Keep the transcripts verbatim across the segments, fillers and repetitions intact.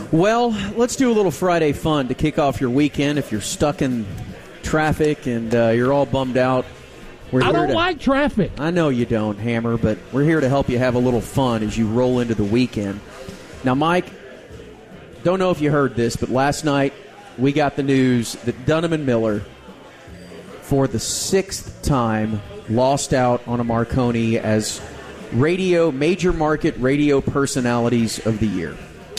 Well, let's do a little Friday fun to kick off your weekend. If you're stuck in traffic and uh, you're all bummed out, we're I here don't to, like traffic. I know you don't, Hammer, but we're here to help you have a little fun as you roll into the weekend. Now, Mike, don't know if you heard this, but last night we got the news that Dunham and Miller, for the sixth time, lost out on a Marconi as radio major market radio personalities of the year.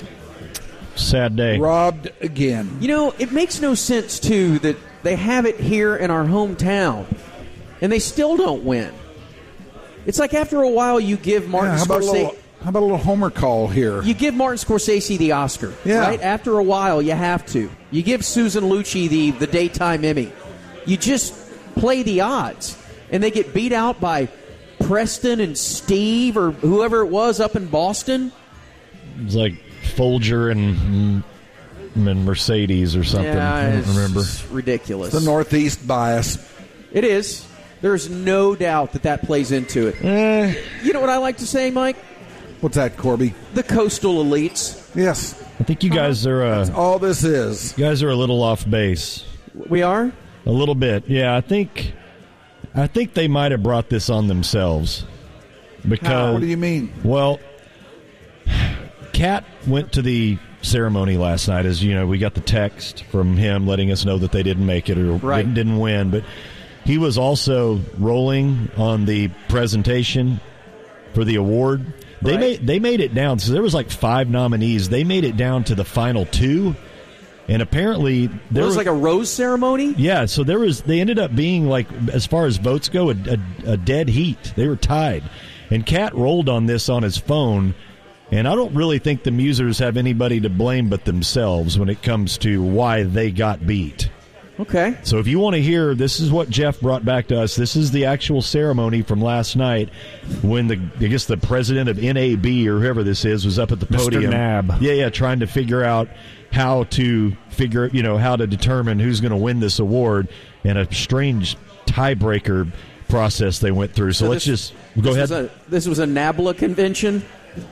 Sad day. Robbed again. You know, it makes no sense, too, that they have it here in our hometown, and they still don't win. It's like after a while you give Martin Yeah, how, about a Scorsese... little, how about a little Homer call here? You give Martin Scorsese the Oscar, Yeah. right? After a while, you have to. You give Susan Lucci the, the Daytime Emmy. You just play the odds, and they get beat out by Preston and Steve or whoever it was up in Boston. It was like Folger and, and Mercedes or something. Yeah, I don't it's remember. ridiculous. The Northeast bias. It is. There's no doubt that that plays into it. Eh. You know what I like to say, Mike? What's that, Corby? The coastal elites. Yes. I think you guys are uh, That's all this is. you guys are a little off base. We are? A little bit. Yeah, I think I think they might have brought this on themselves. Because What do you mean? Well, Cat went to the ceremony last night. As you know, we got the text from him letting us know that they didn't make it or Right. didn't, didn't win. But he was also rolling on the presentation for the award. They Right. made they made it down. So there was like five nominees. They made it down to the final two, and apparently there It was were- like a rose ceremony? yeah, so there was. They ended up being like, as far as votes go, a, a, a dead heat. They were tied, and Cat rolled on this on his phone. And I don't really think the Musers have anybody to blame but themselves when it comes to why they got beat. Okay. So if you want to hear, this is what Jeff brought back to us. This is the actual ceremony from last night when the I guess the president of N A B or whoever this is was up at the podium. Mister Nab. Yeah, yeah, trying to figure out how to figure, you know, how to determine who's going to win this award, and a strange tiebreaker process they went through. So, So let's this- just go this ahead. Was a, this was a NABLA convention?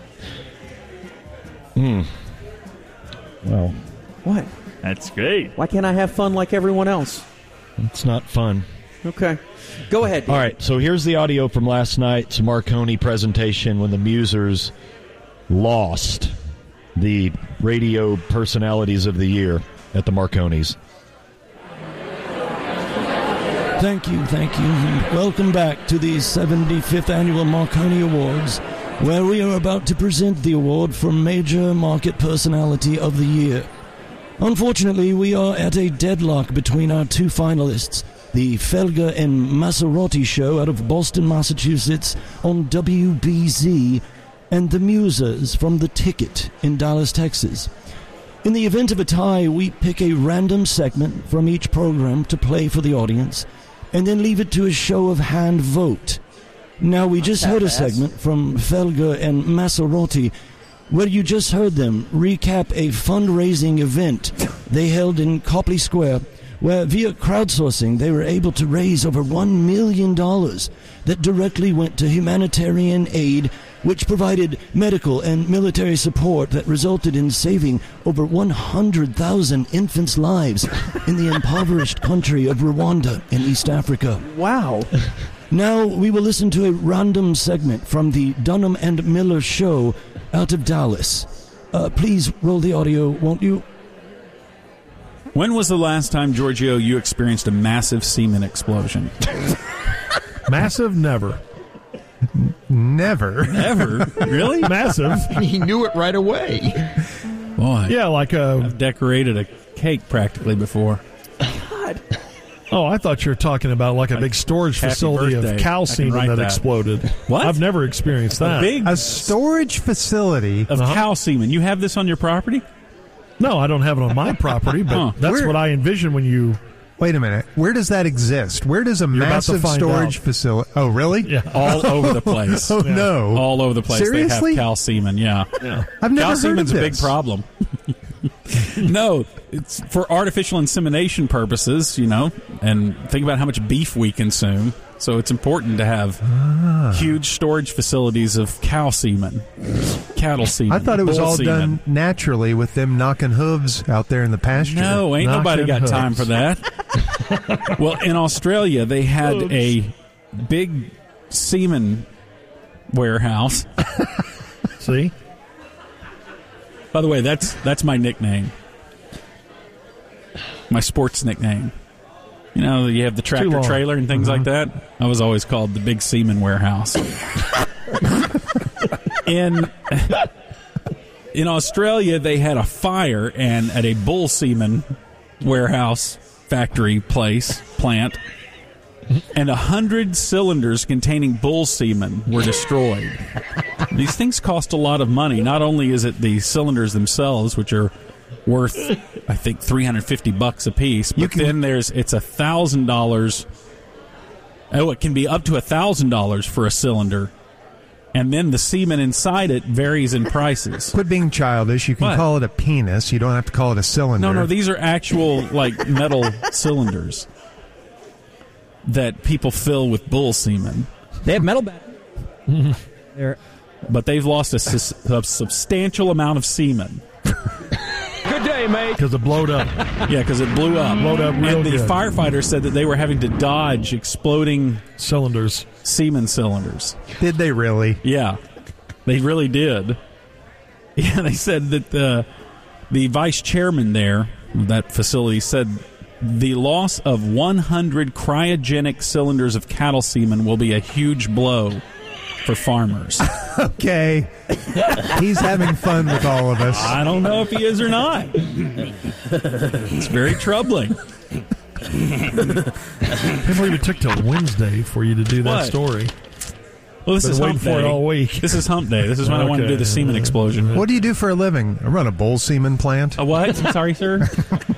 Hmm. Well, What? That's great. Why can't I have fun like everyone else? it's not fun. Okay. Go ahead, Dan. All right, so here's the audio from last night's Marconi presentation when the Musers lost the radio personalities of the year at the Marconis. Thank you, thank you, and welcome back to the seventy-fifth Annual Marconi Awards, where we are about to present the award for Major Market Personality of the Year. Unfortunately, we are at a deadlock between our two finalists, the Felger and Massarotti Show out of Boston, Massachusetts on W B Z, and the Musers from The Ticket in Dallas, Texas. In the event of a tie, we pick a random segment from each program to play for the audience, and then leave it to a show of hand vote. Now, we just heard a segment from Felger and Massarotti, where you just heard them recap a fundraising event they held in Copley Square, where via crowdsourcing they were able to raise over one million dollars that directly went to humanitarian aid, which provided medical and military support that resulted in saving over one hundred thousand infants' lives in the impoverished country of Rwanda in East Africa. Wow. Now we will listen to a random segment from the Dunham and Miller Show out of Dallas. Uh, please roll the audio, won't you? When was the last time, Giorgio, you experienced a massive semen explosion? Massive, never. Never. Ever? Really? Massive. He knew it right away. Boy, Yeah, like a. I've decorated a cake practically before. Oh, I thought you were talking about like a big storage Happy facility birthday. of cow I can semen write that, that. exploded. What? I've never experienced that. A big A storage facility. of Uh-huh. cow semen. You have this on your property? No, I don't have it on my property, but Huh. that's Where- what I envision when you. Wait a minute. Where does that exist? Where does a about to massive find storage out. facility? Oh, really? Yeah. All over the place. Oh, no. All over the place. Seriously? They have cow semen, yeah. I've never Cow heard semen's of a big this. problem. No, it's for artificial insemination purposes, you know, and think about how much beef we consume. So it's important to have Ah. huge storage facilities of cow semen. cattle semen. I thought it was bull all semen. done naturally with them knocking hooves out there in the pasture. No, ain't nobody Knocking got time hooves. for that. Well, in Australia, they had a big semen warehouse. See? By the way, that's that's my nickname. My sports nickname. You know, you have the tractor long. trailer and things like that. I was always called the Big Semen Warehouse. in in Australia, they had a fire and at a bull semen warehouse factory place plant, and a hundred cylinders containing bull semen were destroyed. These things cost a lot of money. Not only is it the cylinders themselves, which are worth, I think, three hundred fifty bucks a piece, but can- then there's it's a thousand dollars. Oh, it can be up to a thousand dollars for a cylinder, and then the semen inside it varies in prices. Quit being childish. You can What? call it a penis. You don't have to call it a cylinder. No, no, these are actual like metal cylinders that people fill with bull semen. They have metal back. They're But they've lost a, sus- a substantial amount of semen. Because it blowed up. Yeah, because it blew up. Blowed up real and the good. firefighters said that they were having to dodge exploding Cylinders. semen cylinders. Did they really? Yeah, they really did. Yeah, they said that the the vice chairman there of that facility said the loss of one hundred cryogenic cylinders of cattle semen will be a huge blow for farmers. Okay. He's having fun with all of us. I don't know if he is or not. It's very troubling. I can't believe it took till Wednesday for you to do that What? story. Well, this Been is waiting hump for it day. all week. This is hump day. This is when I want to do Okay. the semen explosion. What do you do for a living? I run a bull semen plant. A what? Sorry, sir.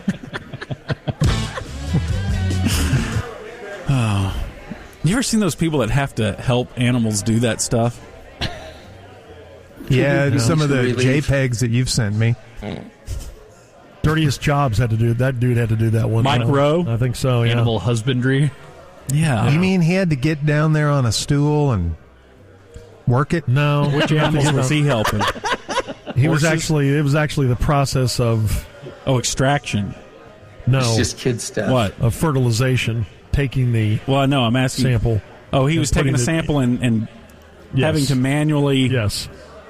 Oh. You ever seen those people that have to help animals do that stuff? Yeah, some of the Relief. JPEGs that you've sent me. Dirtiest Jobs had to do that. Dude had to do that one. Mike time. Rowe? I think so. Yeah. Animal husbandry. Yeah. You mean he had to get down there on a stool and work it? No. Which animals was he helping? He was Horses? actually. It was actually the process of Oh, extraction. no It's just kid stuff. What? of fertilization. Taking the Well, no, I'm asking. sample. Oh, he and was taking putting a it- sample and, and Yes. having to manually. Yes.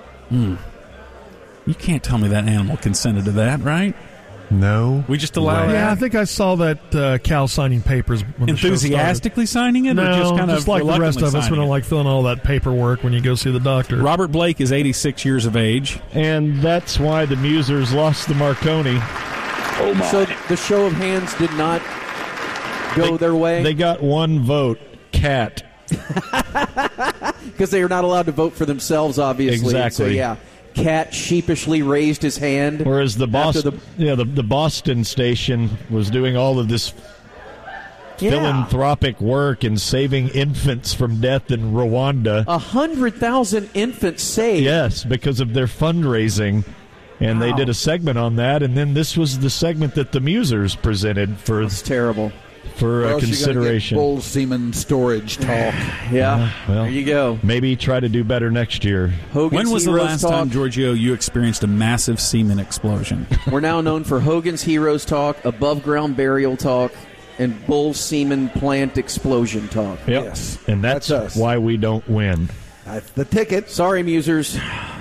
You can't tell me that animal consented to that, right? No. We just allow Yeah, I that. think I saw that uh, cow signing papers when the show started. Enthusiastically signing it, No, or just kind of like the rest of us, we reluctantly don't signing like filling all that paperwork when you go see the doctor. it? Robert Blake is eighty-six years of age. And that's why the Musers lost the Marconi. So the show of hands did not go their way They got one vote. Cat. because they are not allowed to vote for themselves, obviously. And So Exactly. yeah, Cat sheepishly raised his hand. Whereas the after Boston, the- yeah, the, the Boston station was doing all of this Yeah. philanthropic work and saving infants from death in Rwanda. A hundred thousand infants saved. Yes, because of their fundraising. And they Wow. did a segment on that, and then this was the segment that the Musers presented for It's terrible. for Or uh, else you're gonna get consideration. bull semen storage talk. Yeah, well. there you go. Maybe try to do better next year. Hogan's When was the Heroes last Talk. time, Giorgio, you experienced a massive semen explosion? We're now known for Hogan's Heroes Talk, Above Ground Burial Talk, and Bull Semen Plant Explosion Talk. Yep. Yes. And that's, That's us. why we don't win. That's the ticket. Sorry, Musers.